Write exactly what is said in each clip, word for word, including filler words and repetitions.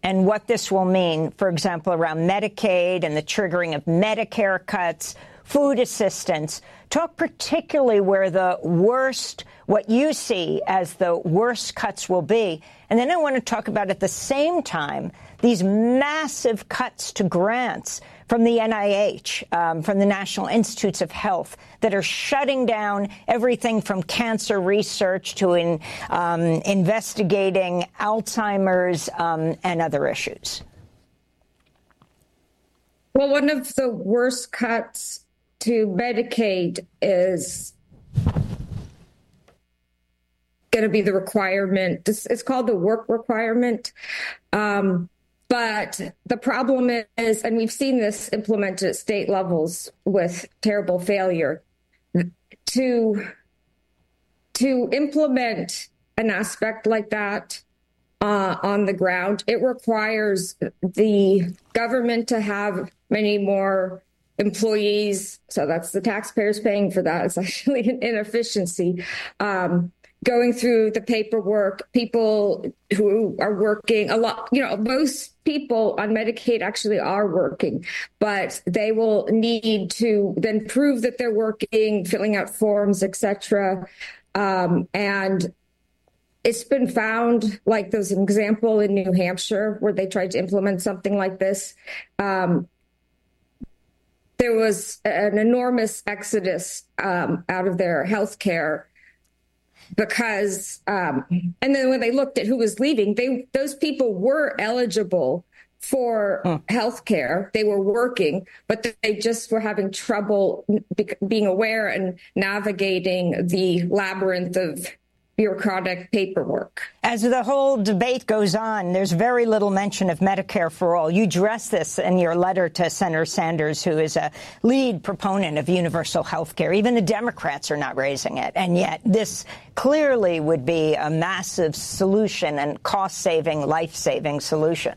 and what this will mean, for example, around Medicaid and the triggering of Medicare cuts, food assistance. Talk particularly where the worst, what you see as the worst cuts will be. And then I want to talk about, at the same time, these massive cuts to grants from the N I H, um, from the National Institutes of Health, that are shutting down everything from cancer research to in, um, investigating Alzheimer's um, and other issues. Well, one of the worst cuts to Medicaid is going to be the requirement. It's called the work requirement. Um, but the problem is, and we've seen this implemented at state levels with terrible failure, to, to implement an aspect like that uh, on the ground, it requires the government to have many more employees. So that's the taxpayers paying for that. It's actually an inefficiency. Um, going through the paperwork, people who are working a lot, you know, most people on Medicaid actually are working, but they will need to then prove that they're working, filling out forms, et cetera. Um, and it's been found, like there's an example in New Hampshire where they tried to implement something like this. Um, there was an enormous exodus um, out of their health care because, um, and then when they looked at who was leaving, they those people were eligible for huh. health care. They were working, but they just were having trouble be- being aware and navigating the labyrinth of bureaucratic paperwork. As the whole debate goes on, there's very little mention of Medicare for all. You address this in your letter to Senator Sanders, who is a lead proponent of universal health care. Even the Democrats are not raising it. And yet this clearly would be a massive solution and cost-saving, life-saving solution.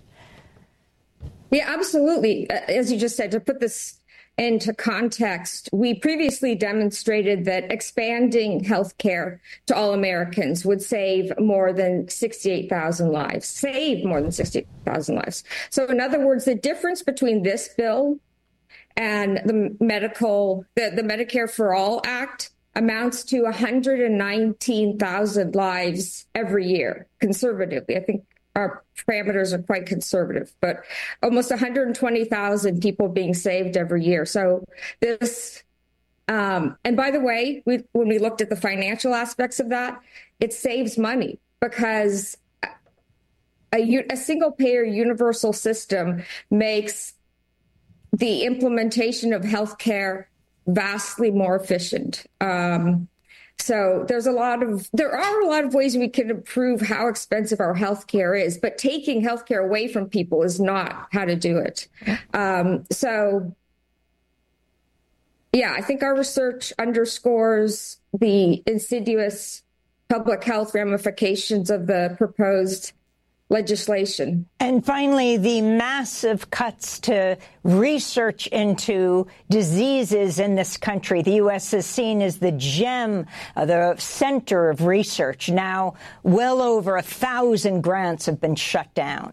Yeah, absolutely. As you just said, to put this into context, we previously demonstrated that expanding health care to all Americans would save more than sixty-eight thousand lives, save more than sixty thousand lives. So in other words, the difference between this bill and the medical, the, the Medicare for All Act amounts to one hundred nineteen thousand lives every year, conservatively. I think our parameters are quite conservative, but almost one hundred twenty thousand people being saved every year. So this, um, and by the way, we, when we looked at the financial aspects of that, it saves money because a, a single payer universal system makes the implementation of healthcare vastly more efficient. Um, So there's a lot of there are a lot of ways we can improve how expensive our healthcare is, but taking healthcare away from people is not how to do it. Um, so, yeah, I think our research underscores the insidious public health ramifications of the proposed legislation. And finally, the massive cuts to research into diseases in this country. The U S is seen as the gem, uh, the center of research. Now, well over a thousand grants have been shut down.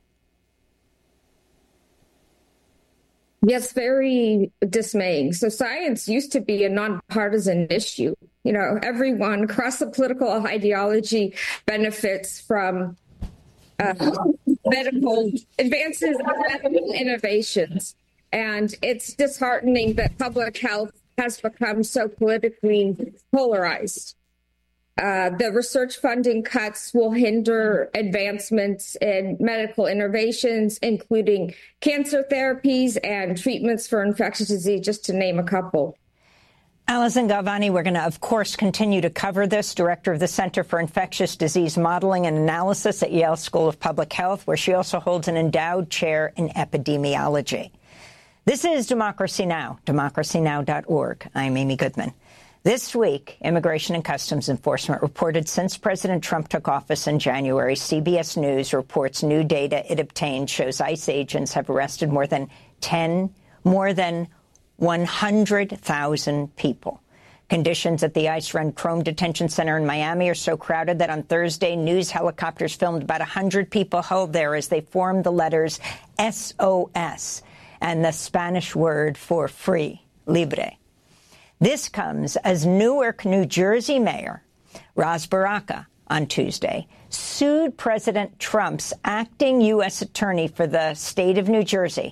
Yes, very dismaying. So science used to be a nonpartisan issue. You know, everyone across the political ideology benefits from Uh, medical advances and medical innovations. And it's disheartening that public health has become so politically polarized. Uh, the research funding cuts will hinder advancements in medical innovations, including cancer therapies and treatments for infectious disease, just to name a couple. Alison Galvani, we're going to, of course, continue to cover this, director of the Center for Infectious Disease Modeling and Analysis at Yale School of Public Health, where she also holds an endowed chair in epidemiology. This is Democracy Now!, democracy now dot org. I'm Amy Goodman. This week, Immigration and Customs Enforcement reported since President Trump took office in January, C B S News reports new data it obtained shows ICE agents have arrested more than ten, more than one hundred thousand people. Conditions at the ICE-run Chrome Detention Center in Miami are so crowded that on Thursday, news helicopters filmed about one hundred people held there as they formed the letters S O S and the Spanish word for free, libre. This comes as Newark, New Jersey Mayor Ras Baraka on Tuesday sued President Trump's acting U S attorney for the state of New Jersey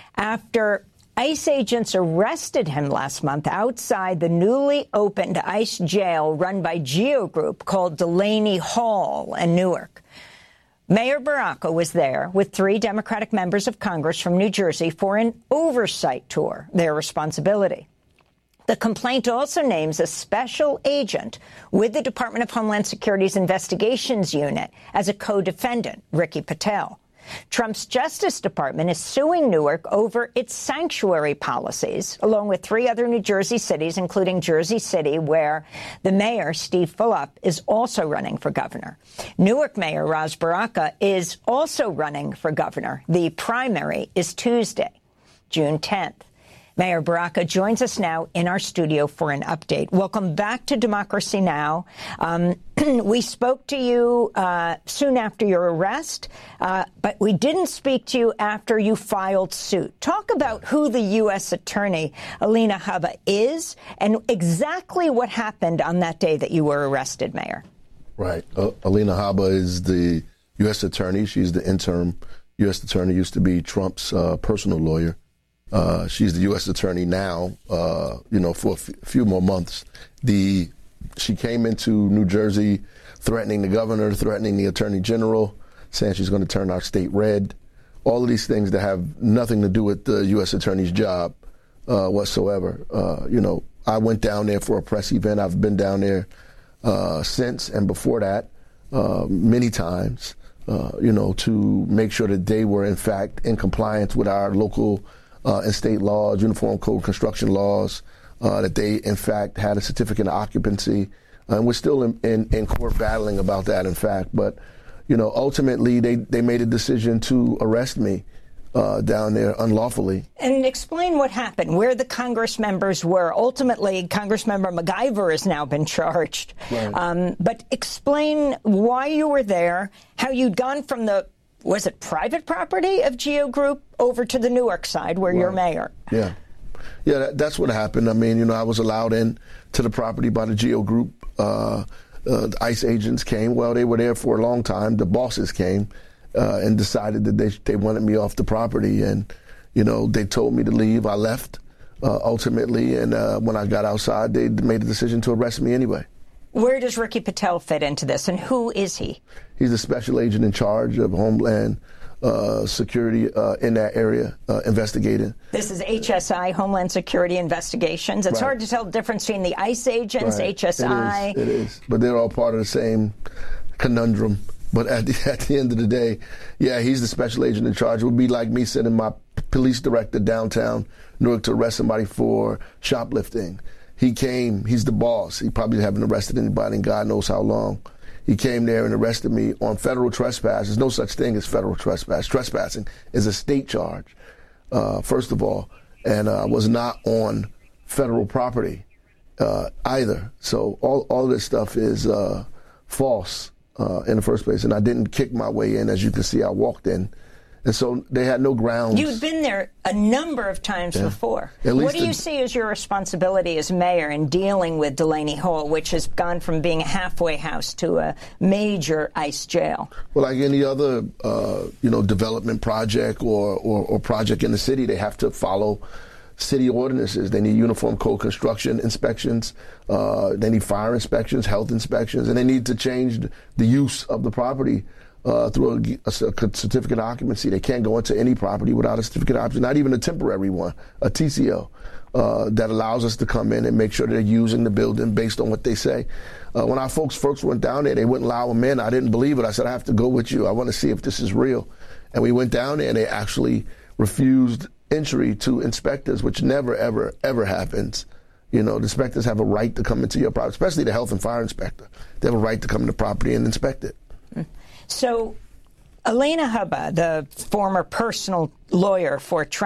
after ICE agents arrested him last month outside the newly opened ICE jail run by Geo Group called Delaney Hall in Newark. Mayor Baraka was there with three Democratic members of Congress from New Jersey for an oversight tour, their responsibility. The complaint also names a special agent with the Department of Homeland Security's Investigations Unit as a co-defendant, Ricky Patel. Trump's Justice Department is suing Newark over its sanctuary policies, along with three other New Jersey cities, including Jersey City, where the mayor, Steve Fulop, is also running for governor. Newark Mayor Ras Baraka is also running for governor. The primary is Tuesday, June tenth. Mayor Baraka joins us now in our studio for an update. Welcome back to Democracy Now! Um, we spoke to you uh, soon after your arrest, uh, but we didn't speak to you after you filed suit. Talk about who the U S attorney, Alina Habba, is and exactly what happened on that day that you were arrested, Mayor. Right. Uh, Alina Habba is the U S attorney. She's the interim U S attorney, used to be Trump's uh, personal lawyer. Uh, she's the U S attorney now, uh, you know, for a f- few more months. The She came into New Jersey threatening the governor, threatening the attorney general, saying she's going to turn our state red. All of these things that have nothing to do with the U S attorney's job uh, whatsoever. Uh, you know, I went down there for a press event. I've been down there uh, since and before that uh, many times, uh, you know, to make sure that they were, in fact, in compliance with our local Uh, and state laws, uniform code construction laws, uh, that they, in fact, had a certificate of occupancy. And we're still in, in, in court battling about that, in fact. But, you know, ultimately, they, they made a decision to arrest me uh, down there unlawfully. And explain what happened, where the Congress members were. Ultimately, Congressmember MacGyver has now been charged. Right. Um, but explain why you were there, how you'd gone from the was it private property of Geo Group over to the Newark side where right. you're mayor? Yeah. Yeah, that, that's what happened. I mean, you know, I was allowed in to the property by the Geo Group. Uh, uh, the ICE agents came. Well, they were there for a long time. The bosses came uh, and decided that they they wanted me off the property. And, you know, they told me to leave. I left uh, ultimately. And uh, when I got outside, they made a decision to arrest me anyway. Where does Ricky Patel fit into this, and who is he? He's the special agent in charge of Homeland uh, Security uh, in that area, uh, investigating. This is H S I, Homeland Security Investigations. It's right. hard to tell the difference between the ICE agents, right. H S I. It is, it is, but they're all part of the same conundrum. But at the, at the end of the day, yeah, he's the special agent in charge. It would be like me sending my police director downtown Newark to arrest somebody for shoplifting. He came, he's the boss. He probably haven't arrested anybody in God knows how long. He came there and arrested me on federal trespass. There's no such thing as federal trespass. Trespassing is a state charge, uh, first of all, and I uh, was not on federal property uh, either. So all, all of this stuff is uh, false uh, in the first place, and I didn't kick my way in. As you can see, I walked in. And so they had no grounds. You've been there a number of times yeah. before. What do you the, see as your responsibility as mayor in dealing with Delaney Hall, which has gone from being a halfway house to a major ICE jail? Well, like any other, uh, you know, development project or, or, or project in the city, they have to follow city ordinances. They need uniform code construction inspections. Uh, they need fire inspections, health inspections, and they need to change the use of the property Uh, through a, a, a certificate of occupancy. They can't go into any property without a certificate of occupancy, not even a temporary one, a T C O, uh, that allows us to come in and make sure they're using the building based on what they say. Uh, when our folks folks went down there, they wouldn't allow them in. I didn't believe it. I said, I have to go with you. I want to see if this is real. And we went down there, and they actually refused entry to inspectors, which never, ever, ever happens. You know, the inspectors have a right to come into your property, especially the health and fire inspector. They have a right to come into property and inspect it. So, Alina Habba, the former personal lawyer for Trump,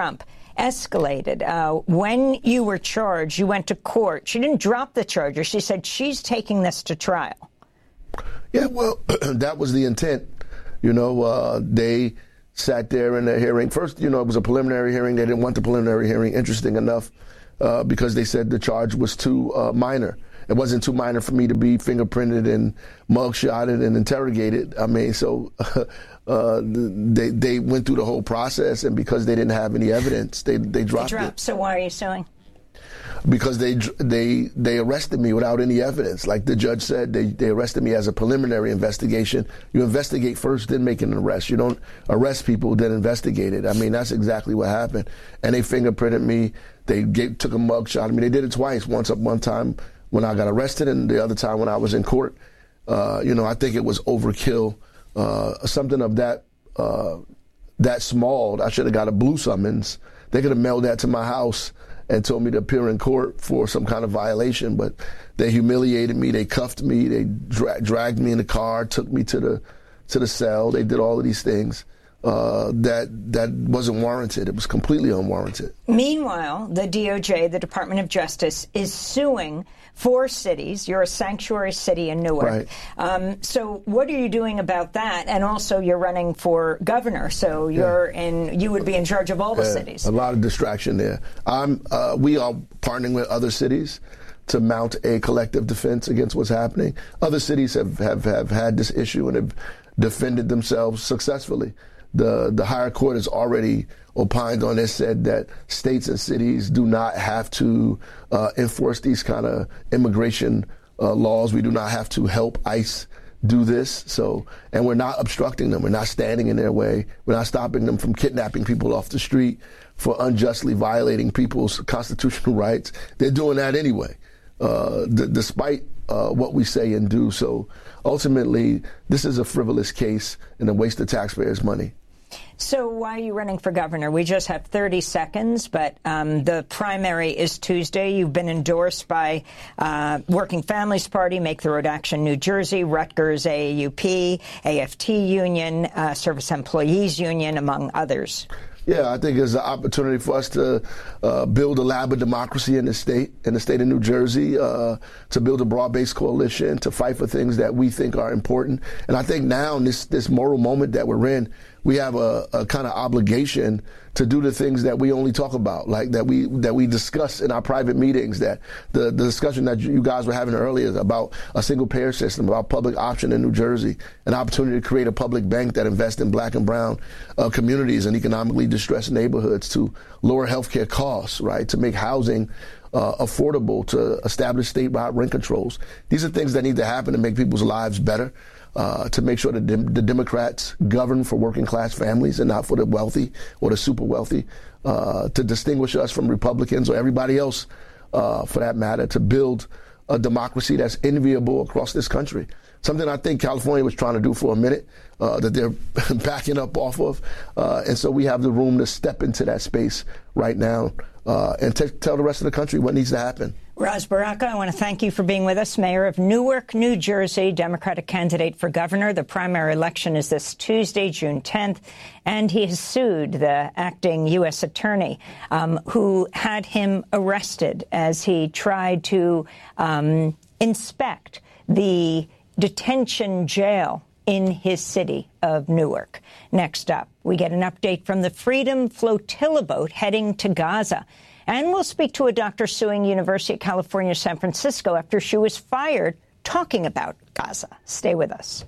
escalated. Uh, when you were charged, you went to court. She didn't drop the charges. She said she's taking this to trial. Yeah, well, that was the intent. You know, uh, they sat there in the hearing. First, you know, it was a preliminary hearing. They didn't want the preliminary hearing, interesting enough, uh, because they said the charge was too uh, minor. It wasn't too minor for me to be fingerprinted and mugshotted and interrogated. I mean, so uh, they they went through the whole process, and because they didn't have any evidence, they they dropped, they dropped. it. So why are you suing? Because they they they arrested me without any evidence. Like the judge said, they, they arrested me as a preliminary investigation. You investigate first, then make an arrest. You don't arrest people, then investigate it. I mean, that's exactly what happened. And they fingerprinted me. They gave, took a mugshot of me. They did it twice. Once up one time when I got arrested, and the other time when I was in court. Uh, you know, I think it was overkill. Uh, something of that uh, that small. I should have got a blue summons. They could have mailed that to my house and told me to appear in court for some kind of violation, but they humiliated me, they cuffed me, they dra- dragged me in the car, took me to the to the cell. They did all of these things uh, that that wasn't warranted. It was completely unwarranted. Meanwhile, the D O J, the Department of Justice, is suing four cities. You're a sanctuary city in Newark. Right. Um, so what are you doing about that? And also you're running for governor, so you're yeah. in. You would be in charge of all the yeah, cities. A lot of distraction there. I'm, uh, we are partnering with other cities to mount a collective defense against what's happening. Other cities have, have, have had this issue and have defended themselves successfully. The the higher court has already opined on this, said that states and cities do not have to uh, enforce these kind of immigration uh, laws. We do not have to help ICE do this. So, and we're not obstructing them. We're not standing in their way. We're not stopping them from kidnapping people off the street for unjustly violating people's constitutional rights. They're doing that anyway, uh, d- despite uh, what we say and do. So ultimately, this is a frivolous case and a waste of taxpayers' money. So why are you running for governor? We just have thirty seconds, but um, the primary is Tuesday. You've been endorsed by uh, Working Families Party, Make the Road Action New Jersey, Rutgers A A U P, A F T Union, uh, Service Employees Union, among others. Yeah, I think it's an opportunity for us to uh, build a lab of democracy in the state, in the state of New Jersey, uh, to build a broad-based coalition, to fight for things that we think are important. And I think now in this, this moral moment that we're in, we have a, a kind of obligation to do the things that we only talk about, like that we that we discuss in our private meetings, that the, the discussion that you guys were having earlier about a single payer system, about public option in New Jersey, an opportunity to create a public bank that invests in black and brown uh, communities and economically distressed neighborhoods, to lower healthcare costs, right, to make housing uh, affordable, to establish statewide rent controls. These are things that need to happen to make people's lives better. Uh, to make sure that the, the Democrats govern for working class families and not for the wealthy or the super wealthy, uh, to distinguish us from Republicans or everybody else, uh, for that matter, to build a democracy that's enviable across this country. Something I think California was trying to do for a minute, uh, that they're backing up off of. Uh, and so we have the room to step into that space right now uh, and t- tell the rest of the country what needs to happen. Ras Baraka, I want to thank you for being with us. Mayor of Newark, New Jersey, Democratic candidate for governor. The primary election is this Tuesday, June tenth, and he has sued the acting U S attorney um, who had him arrested as he tried to um, inspect the detention jail in his city of Newark. Next up, we get an update from the Freedom Flotilla boat heading to Gaza. And we'll speak to a doctor suing University of California, San Francisco after she was fired talking about Gaza. Stay with us.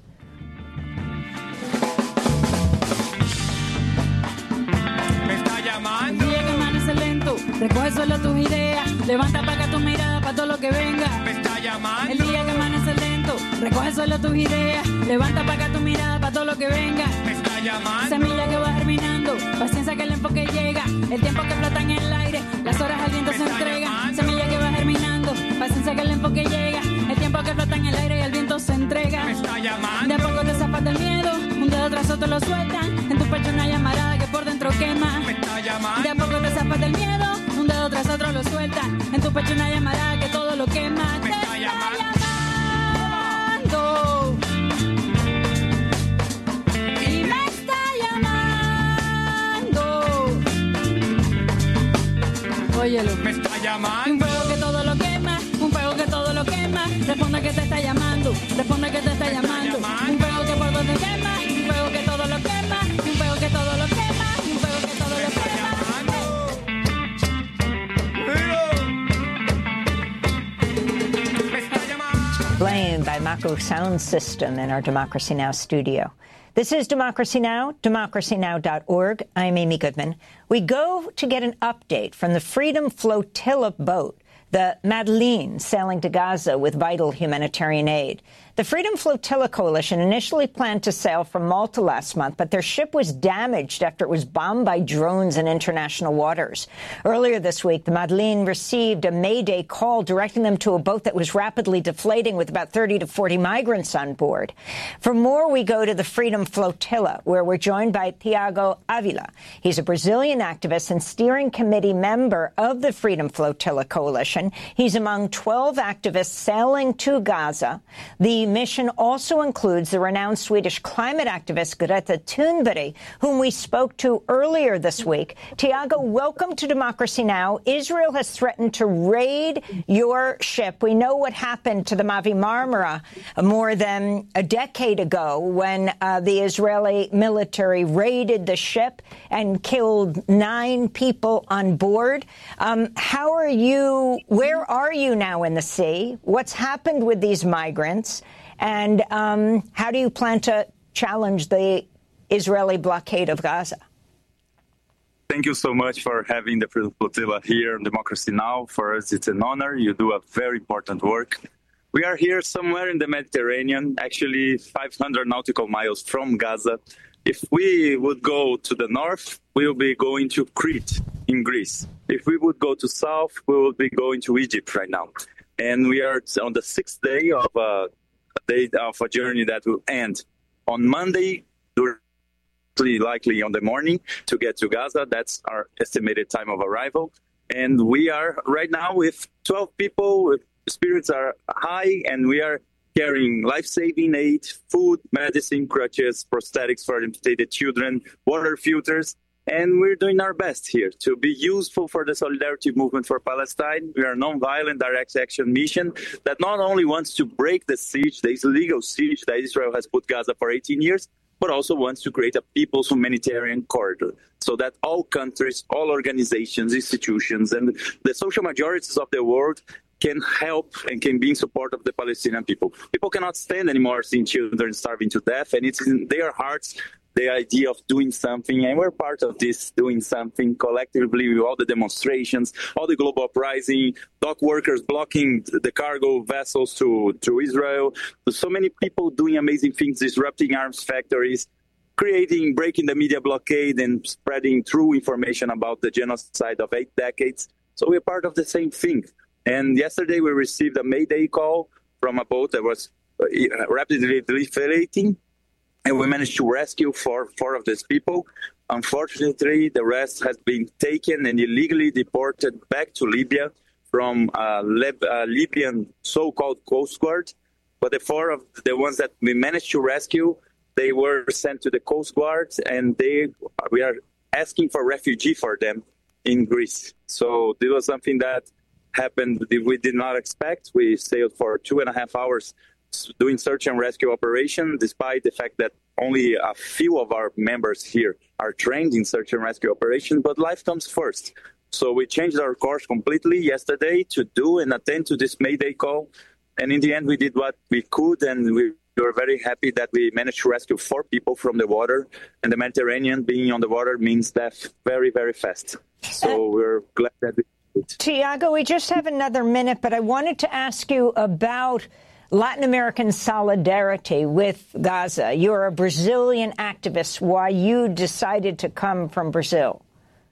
Recoge solo tus ideas, levanta para acá tu mirada para todo lo que venga. Me está llamando. El día que amanece lento, recoge solo tus ideas, levanta para acá tu mirada para todo lo que venga. Me está llamando. Semilla que va germinando, paciencia que el enfoque llega, el tiempo que flota en el aire, las horas al viento se entregan. Semilla que va germinando, paciencia que el enfoque llega, el tiempo que flota en el aire y el viento se entrega. Me está llamando. De a poco te zapas del miedo, un dedo tras otro lo sueltan, en tu pecho una llamarada que por dentro quema. Me está llamando. De a poco te zapas del miedo, un dedo tras otro lo suelta, en tu pecho una llamarada que todo lo quema. Me está llamando. Y me está llamando. óyelo. Me está llamando. Un fuego que todo lo quema, un fuego que todo lo quema. Responde que te está llamando, responde que te está llamando. Un fuego que por donde quema, un fuego que todo lo quema, un fuego que todo lo quema, un fuego que todo lo quema. Playing by Mako Sound System in our Democracy Now! Studio. This is Democracy Now!, democracy now dot org. I'm Amy Goodman. We go to get an update from the Freedom Flotilla boat, the Madeleine, sailing to Gaza with vital humanitarian aid. The Freedom Flotilla Coalition initially planned to sail from Malta last month, but their ship was damaged after it was bombed by drones in international waters. Earlier this week, the Madeleine received a Mayday call directing them to a boat that was rapidly deflating with about thirty to forty migrants on board. For more, we go to the Freedom Flotilla, where we're joined by Tiago Avila. He's a Brazilian activist and steering committee member of the Freedom Flotilla Coalition. He's among twelve activists sailing to Gaza. The mission also includes the renowned Swedish climate activist Greta Thunberg, whom we spoke to earlier this week. Tiago, welcome to Democracy Now! Israel has threatened to raid your ship. We know what happened to the Mavi Marmara more than a decade ago when uh, the Israeli military raided the ship and killed nine people on board. Um, how are you, where are you now in the sea? What's happened with these migrants? And um, how do you plan to challenge the Israeli blockade of Gaza? Thank you so much for having the Freedom Flotilla here on Democracy Now! For us, it's an honor. You do a very important work. We are here somewhere in the Mediterranean, actually five hundred nautical miles from Gaza. If we would go to the north, we will be going to Crete in Greece. If we would go to south, we will be going to Egypt right now. And we are on the sixth day of uh, a day of a journey that will end on Monday, likely on the morning, to get to Gaza. That's our estimated time of arrival. And we are right now with twelve people. Spirits are high, and we are carrying life-saving aid, food, medicine, crutches, prosthetics for amputated children, water filters. And we're doing our best here to be useful for the solidarity movement for Palestine. We are a non-violent direct action mission that not only wants to break the siege, the illegal siege that Israel has put Gaza for eighteen years, but also wants to create a people's humanitarian corridor so that all countries, all organizations, institutions, and the social majorities of the world can help and can be in support of the Palestinian people. People cannot stand anymore seeing children starving to death, and it's in their hearts the idea of doing something, and we're part of this doing something collectively with all the demonstrations, all the global uprising, dock workers blocking the cargo vessels to, to Israel. So many people doing amazing things, disrupting arms factories, creating, breaking the media blockade and spreading true information about the genocide of eight decades. So we're part of the same thing. And yesterday we received a Mayday call from a boat that was rapidly deflating, and we managed to rescue four, four of these people. Unfortunately, the rest has been taken and illegally deported back to Libya from uh, Lib- uh, Libyan so-called Coast Guard. But the four of the ones that we managed to rescue, they were sent to the Coast Guard, and they we are asking for refugee for them in Greece. So this was something that happened we did not expect. We sailed for two and a half hours doing search and rescue operation, despite the fact that only a few of our members here are trained in search and rescue operation, but life comes first. So we changed our course completely yesterday to do and attend to this Mayday call. And in the end, we did what we could, and we were very happy that we managed to rescue four people from the water. And the Mediterranean, being on the water, means death very, very fast. So we're glad that we did. Tiago, we just have another minute, but I wanted to ask you about Latin American solidarity with Gaza. You're a Brazilian activist. Why you decided to come from Brazil?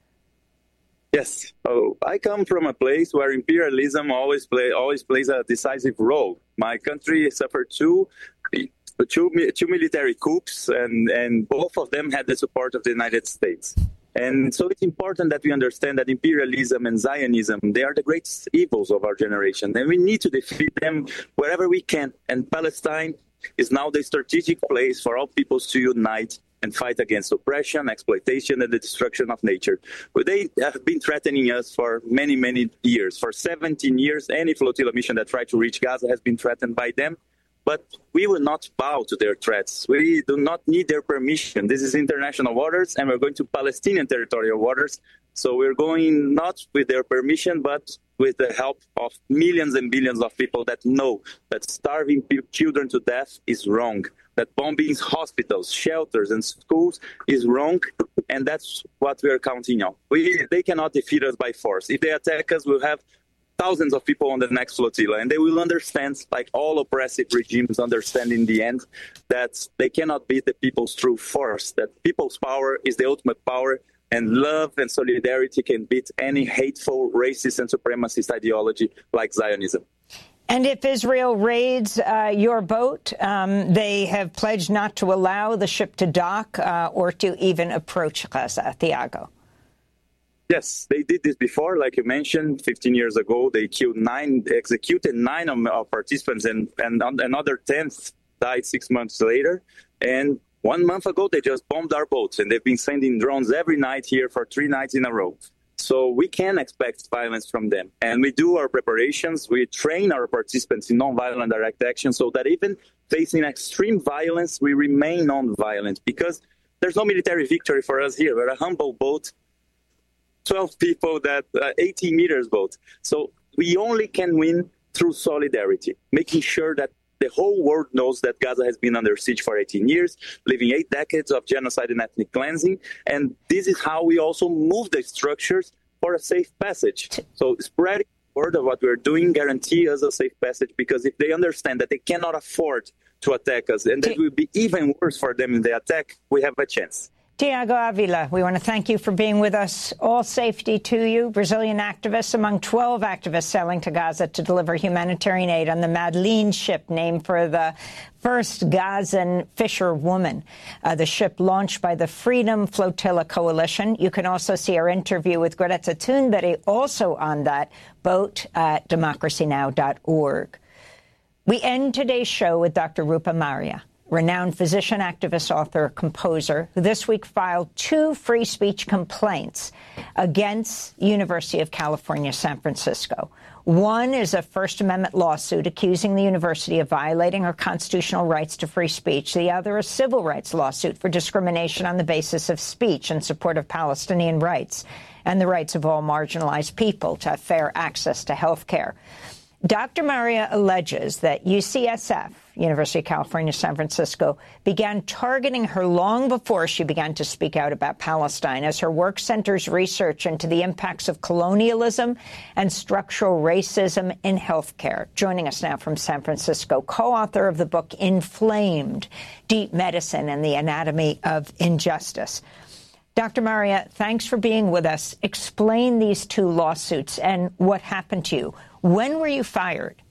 Yes. Oh, I come from a place where imperialism always play always plays a decisive role. My country suffered two, two, two military coups, and, and both of them had the support of the United States. And so it's important that we understand that imperialism and Zionism, they are the greatest evils of our generation. And we need to defeat them wherever we can. And Palestine is now the strategic place for all peoples to unite and fight against oppression, exploitation, and the destruction of nature. But they have been threatening us for many, many years. For seventeen years, any flotilla mission that tried to reach Gaza has been threatened by them. But we will not bow to their threats. We do not need their permission. This is international waters, and we're going to Palestinian territorial waters. So we're going not with their permission, but with the help of millions and billions of people that know that starving children to death is wrong, that bombing hospitals, shelters, and schools is wrong, and that's what we are counting on. We, they cannot defeat us by force. If they attack us, we'll have thousands of people on the next flotilla, and they will understand, like all oppressive regimes understand in the end, that they cannot beat the peoples through force, that people's power is the ultimate power, and love and solidarity can beat any hateful, racist, and supremacist ideology like Zionism. And if Israel raids uh, your boat, um, they have pledged not to allow the ship to dock uh, or to even approach Gaza. Thiago. Yes, they did this before, like you mentioned, fifteen years ago. They killed nine, executed nine of our participants, and, and another tenth died six months later. And one month ago, they just bombed our boats, and they've been sending drones every night here for three nights in a row. So we can expect violence from them. And we do our preparations. We train our participants in nonviolent direct action so that even facing extreme violence, we remain nonviolent, because there's no military victory for us here. We're a humble boat, twelve people, that uh, eighty meters boat. So we only can win through solidarity, making sure that the whole world knows that Gaza has been under siege for eighteen years, living eight decades of genocide and ethnic cleansing. And this is how we also move the structures for a safe passage. So spreading the word of what we're doing guarantee us a safe passage, because if they understand that they cannot afford to attack us, and that it will be even worse for them if they attack, we have a chance. Thiago Avila, we want to thank you for being with us. All safety to you. Brazilian activists among twelve activists sailing to Gaza to deliver humanitarian aid on the Madeleine ship, named for the first Gazan fisherwoman. Uh, the ship launched by the Freedom Flotilla Coalition. You can also see our interview with Greta Thunberg, also on that boat at democracy now dot org. We end today's show with Doctor Rupa Marya, renowned physician, activist, author, composer, who this week filed two free speech complaints against University of California, San Francisco. One is a First Amendment lawsuit accusing the university of violating her constitutional rights to free speech. The other, a civil rights lawsuit for discrimination on the basis of speech in support of Palestinian rights and the rights of all marginalized people to have fair access to health care. Doctor Marya alleges that U C S F, University of California, San Francisco, began targeting her long before she began to speak out about Palestine, as her work centers research into the impacts of colonialism and structural racism in healthcare. Joining us now from San Francisco, co-author of the book Inflamed, Deep Medicine and the Anatomy of Injustice. Doctor Marya, thanks for being with us. Explain these two lawsuits and what happened to you. When were you fired?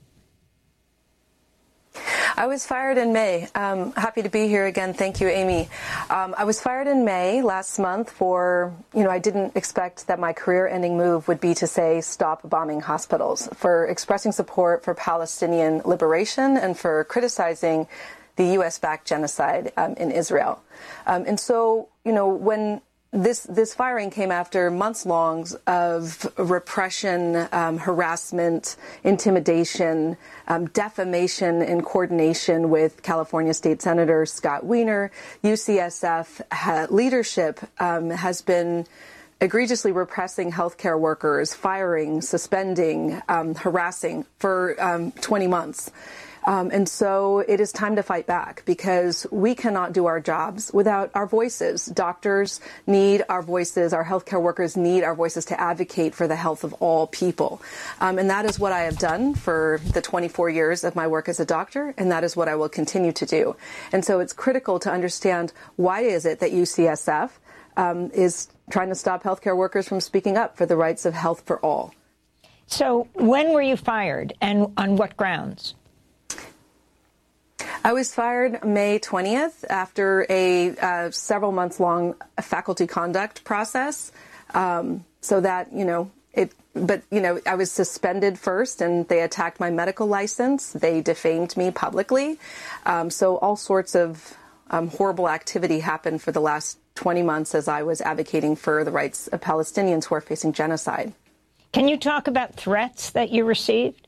I was fired in May. Um, happy to be here again. Thank you, Amy. Um, I was fired in May last month for, you know, I didn't expect that my career-ending move would be to say stop bombing hospitals, for expressing support for Palestinian liberation and for criticizing the U S-backed genocide um, in Israel. Um, and so, you know, when This this firing came after months long of repression, um, harassment, intimidation, um, defamation in coordination with California State Senator Scott Wiener. U C S F ha- leadership um, has been egregiously repressing healthcare workers, firing, suspending, um, harassing for um, twenty months. Um, and so it is time to fight back, because we cannot do our jobs without our voices. Doctors need our voices. Our healthcare workers need our voices to advocate for the health of all people. Um, and that is what I have done for the twenty-four years of my work as a doctor, and that is what I will continue to do. And so it's critical to understand, why is it that U C S F um, is trying to stop healthcare workers from speaking up for the rights of health for all. So when were you fired, and on what grounds? I was fired May twentieth after a uh, several months long faculty conduct process. Um, so that, you know, it, but, you know, I was suspended first, and they attacked my medical license. They defamed me publicly. Um, so all sorts of um, horrible activity happened for the last twenty months as I was advocating for the rights of Palestinians who are facing genocide. Can you talk about threats that you received?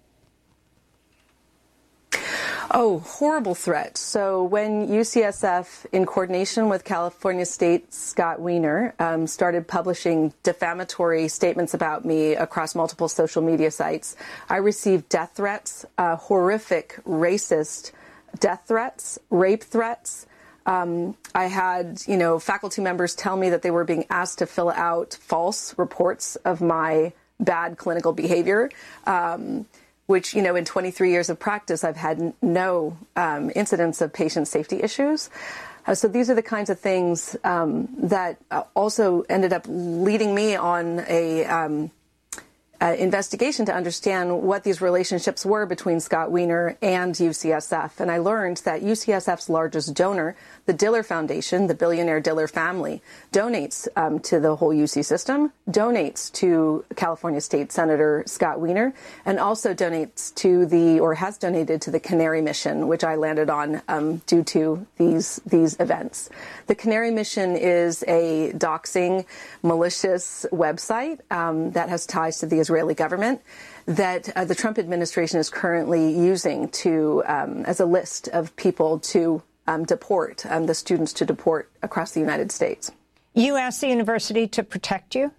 Oh, horrible threats. So when U C S F, in coordination with California State Scott Wiener, um, started publishing defamatory statements about me across multiple social media sites, I received death threats, uh, horrific, racist death threats, rape threats. Um, I had, you know, faculty members tell me that they were being asked to fill out false reports of my bad clinical behavior. Um, which, you know, in twenty-three years of practice, I've had no um, incidents of patient safety issues. Uh, so these are the kinds of things um, that also ended up leading me on a um, uh, investigation to understand what these relationships were between Scott Wiener and U C S F. And I learned that U C S F's largest donor, the Diller Foundation, the billionaire Diller family, donates um, to the whole U C system, donates to California State Senator Scott Wiener, and also donates to the, or has donated to the Canary Mission, which I landed on um, due to these these events. The Canary Mission is a doxing, malicious website um, that has ties to the Israeli government that uh, the Trump administration is currently using to um, as a list of people to Um, deport, um, the students to deport across the United States. You asked the university to protect you?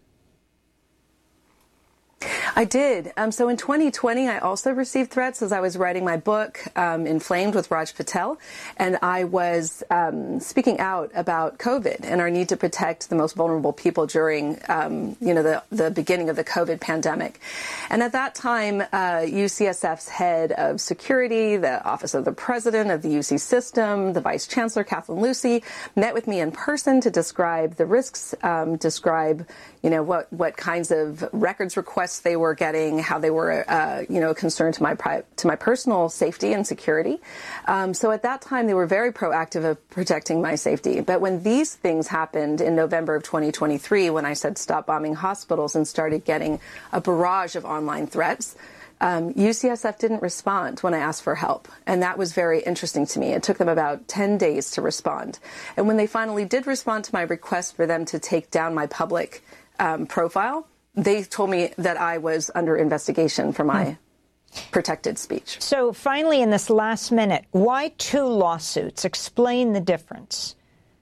I did. Um, so in twenty twenty, I also received threats as I was writing my book, um, Inflamed with Raj Patel, and I was um, speaking out about COVID and our need to protect the most vulnerable people during, um, you know, the, the beginning of the COVID pandemic. And at that time, uh, U C S F's head of security, the Office of the President of the U C system, the Vice Chancellor, Kathleen Lucy, met with me in person to describe the risks, um, describe, you know, what, what kinds of records requests they were getting, how they were, uh, you know, concerned to my pri- to my personal safety and security. Um, so at that time, they were very proactive of protecting my safety. But when these things happened in November of twenty twenty-three, when I said stop bombing hospitals and started getting a barrage of online threats, um, U C S F didn't respond when I asked for help. And that was very interesting to me. It took them about ten days to respond. And when they finally did respond to my request for them to take down my public um, profile, they told me that I was under investigation for my hmm. protected speech. So finally, in this last minute, why two lawsuits? Explain the difference.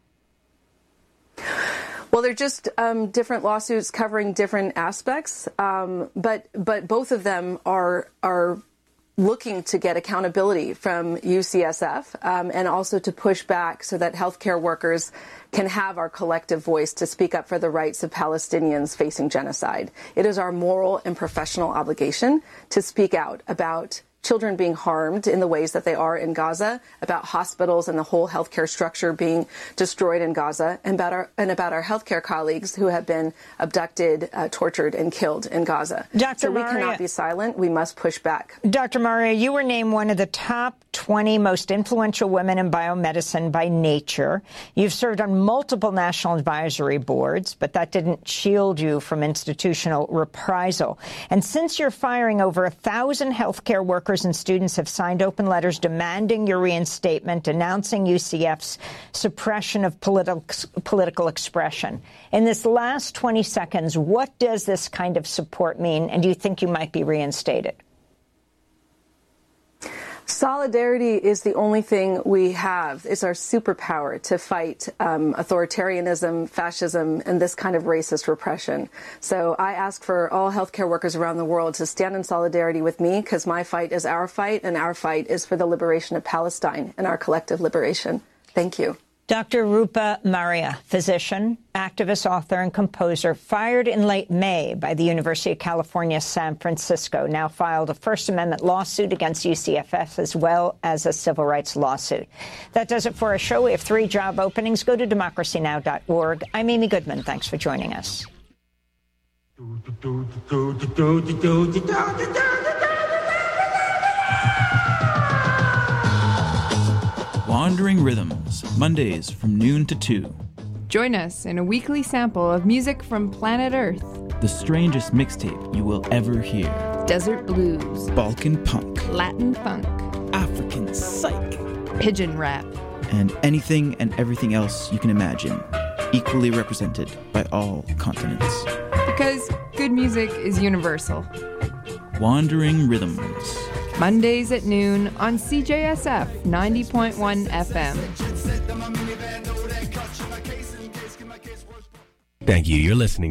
Well, they're just um, different lawsuits covering different aspects, um, but but both of them are are looking to get accountability from U C S F um, and also to push back so that healthcare workers can have our collective voice to speak up for the rights of Palestinians facing genocide. It is our moral and professional obligation to speak out about children being harmed in the ways that they are in Gaza, about hospitals and the whole healthcare structure being destroyed in Gaza, and about our, and about our healthcare colleagues who have been abducted, uh, tortured, and killed in Gaza. Doctor So we Maria, cannot be silent. We must push back. Doctor Maria, you were named one of the top twenty most influential women in biomedicine by Nature. You've served on multiple national advisory boards, but that didn't shield you from institutional reprisal. And since your firing, over a thousand healthcare workers and students have signed open letters demanding your reinstatement, denouncing U C F's suppression of political political expression. In this last twenty seconds, what does this kind of support mean, and do you think you might be reinstated? Solidarity is the only thing we have. It's our superpower to fight um, authoritarianism, fascism, and this kind of racist repression. So I ask for all healthcare workers around the world to stand in solidarity with me, because my fight is our fight, and our fight is for the liberation of Palestine and our collective liberation. Thank you. Doctor Rupa Maria, physician, activist, author, and composer, fired in late May by the University of California, San Francisco, now filed a First Amendment lawsuit against U C F F as well as a civil rights lawsuit. That does it for our show. We have three job openings. Go to democracy now dot org. I'm Amy Goodman. Thanks for joining us. Wandering Rhythms, Mondays from noon to two. Join us in a weekly sample of music from planet Earth. The strangest mixtape you will ever hear. Desert blues. Balkan punk. Latin funk. African psych. Pigeon rap. and anything and everything else you can imagine, equally represented by all continents. Because good music is universal. Wandering Rhythms. Mondays at noon on C J S F ninety point one F M. Thank you. You're listening